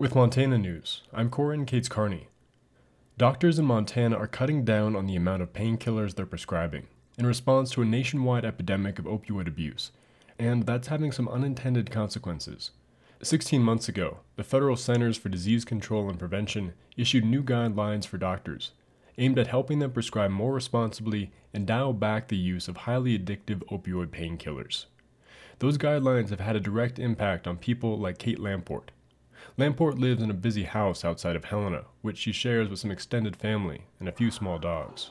With Montana News, I'm Corin Cates-Carney. Doctors in Montana are cutting down on the amount of painkillers they're prescribing in response to a nationwide epidemic of opioid abuse, and that's having some unintended consequences. 16 months ago, the Federal Centers for Disease Control and Prevention issued new guidelines for doctors, aimed at helping them prescribe more responsibly and dial back the use of highly addictive opioid painkillers. Those guidelines have had a direct impact on people like Kate Lamport. Lamport lives in a busy house outside of Helena, which she shares with some extended family and a few small dogs.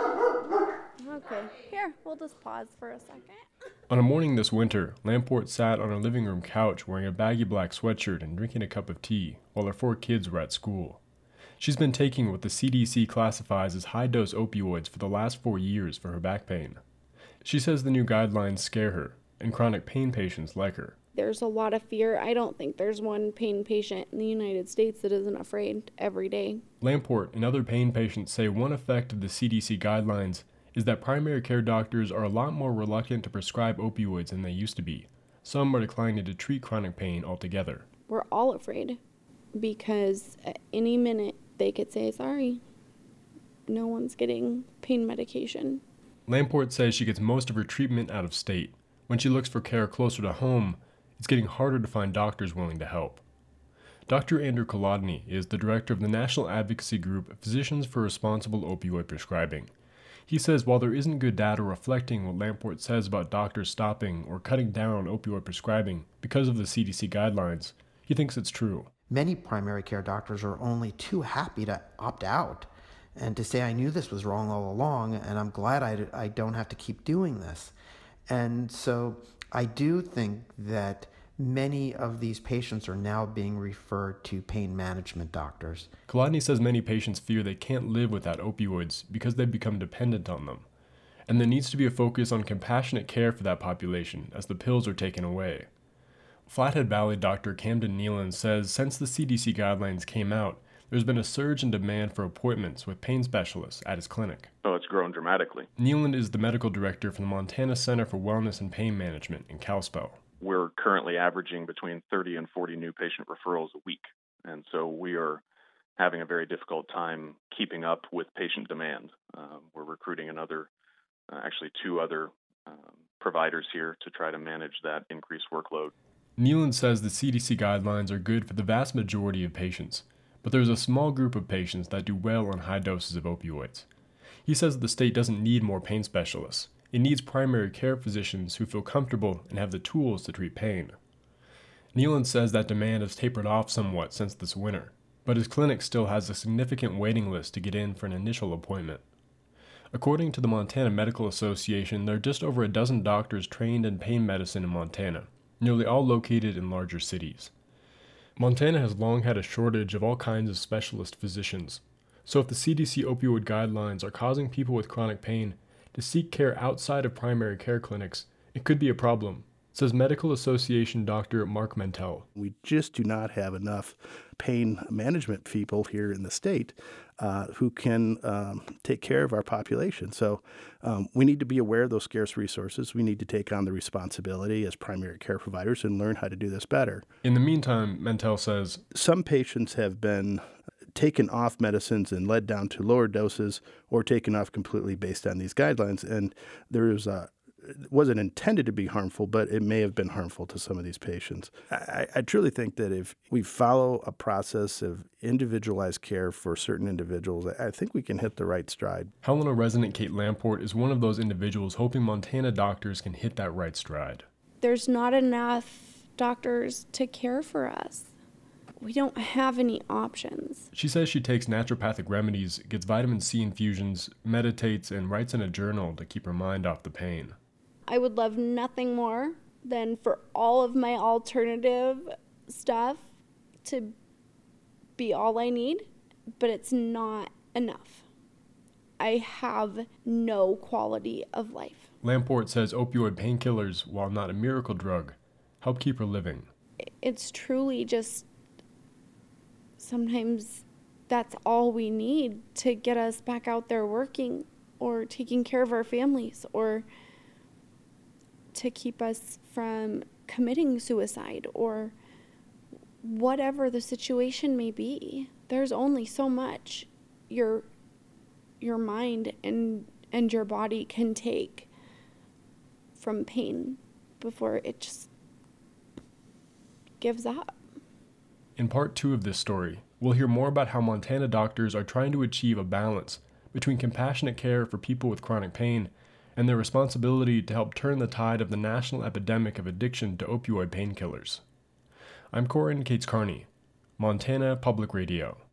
Okay, here, we'll just pause for a second. On a morning this winter, Lamport sat on her living room couch wearing a baggy black sweatshirt and drinking a cup of tea while her 4 kids were at school. She's been taking what the CDC classifies as high-dose opioids for the last 4 years for her back pain. She says the new guidelines scare her, and chronic pain patients like her. There's a lot of fear. I don't think there's one pain patient in the United States that isn't afraid every day. Lamport and other pain patients say one effect of the CDC guidelines is that primary care doctors are a lot more reluctant to prescribe opioids than they used to be. Some are declining to treat chronic pain altogether. We're all afraid because at any minute they could say, sorry, no one's getting pain medication. Lamport says she gets most of her treatment out of state. When she looks for care closer to home, it's getting harder to find doctors willing to help. Dr. Andrew Kolodny is the director of the national advocacy group Physicians for Responsible Opioid Prescribing. He says while there isn't good data reflecting what Lamport says about doctors stopping or cutting down on opioid prescribing because of the CDC guidelines, he thinks it's true. Many primary care doctors are only too happy to opt out and to say, I knew this was wrong all along, and I'm glad I don't have to keep doing this. And so I do think that many of these patients are now being referred to pain management doctors. Kolodny says many patients fear they can't live without opioids because they've become dependent on them. And there needs to be a focus on compassionate care for that population as the pills are taken away. Flathead Valley Dr. Camden Nealon says since the CDC guidelines came out, there's been a surge in demand for appointments with pain specialists at his clinic. Oh, it's grown dramatically. Nealon is the medical director for the Montana Center for Wellness and Pain Management in Kalispell. We're currently averaging between 30 and 40 new patient referrals a week. And so we are having a very difficult time keeping up with patient demand. We're recruiting actually 2 other providers here to try to manage that increased workload. Nealon says the CDC guidelines are good for the vast majority of patients, but there's a small group of patients that do well on high doses of opioids. He says the state doesn't need more pain specialists. It needs primary care physicians who feel comfortable and have the tools to treat pain. Nealon says that demand has tapered off somewhat since this winter, but his clinic still has a significant waiting list to get in for an initial appointment. According to the Montana Medical Association, there are just over a dozen doctors trained in pain medicine in Montana, nearly all located in larger cities. Montana has long had a shortage of all kinds of specialist physicians, so if the CDC opioid guidelines are causing people with chronic pain to seek care outside of primary care clinics, it could be a problem, says Medical Association Dr. Mark Mentel. We just do not have enough pain management people here in the state who can take care of our population. So we need to be aware of those scarce resources. We need to take on the responsibility as primary care providers and learn how to do this better. In the meantime, Mentel says, some patients have been taken off medicines and led down to lower doses or taken off completely based on these guidelines. And it wasn't intended to be harmful, but it may have been harmful to some of these patients. I truly think that if we follow a process of individualized care for certain individuals, I think we can hit the right stride. Helena resident Kate Lamport is one of those individuals hoping Montana doctors can hit that right stride. There's not enough doctors to care for us. We don't have any options. She says she takes naturopathic remedies, gets vitamin C infusions, meditates, and writes in a journal to keep her mind off the pain. I would love nothing more than for all of my alternative stuff to be all I need, but it's not enough. I have no quality of life. Lamport says opioid painkillers, while not a miracle drug, help keep her living. It's truly just sometimes that's all we need to get us back out there working or taking care of our families or to keep us from committing suicide or whatever the situation may be. There's only so much your mind and your body can take from pain before it just gives up. In part 2 of this story, we'll hear more about how Montana doctors are trying to achieve a balance between compassionate care for people with chronic pain and their responsibility to help turn the tide of the national epidemic of addiction to opioid painkillers. I'm Corin Cates Carney, Montana Public Radio.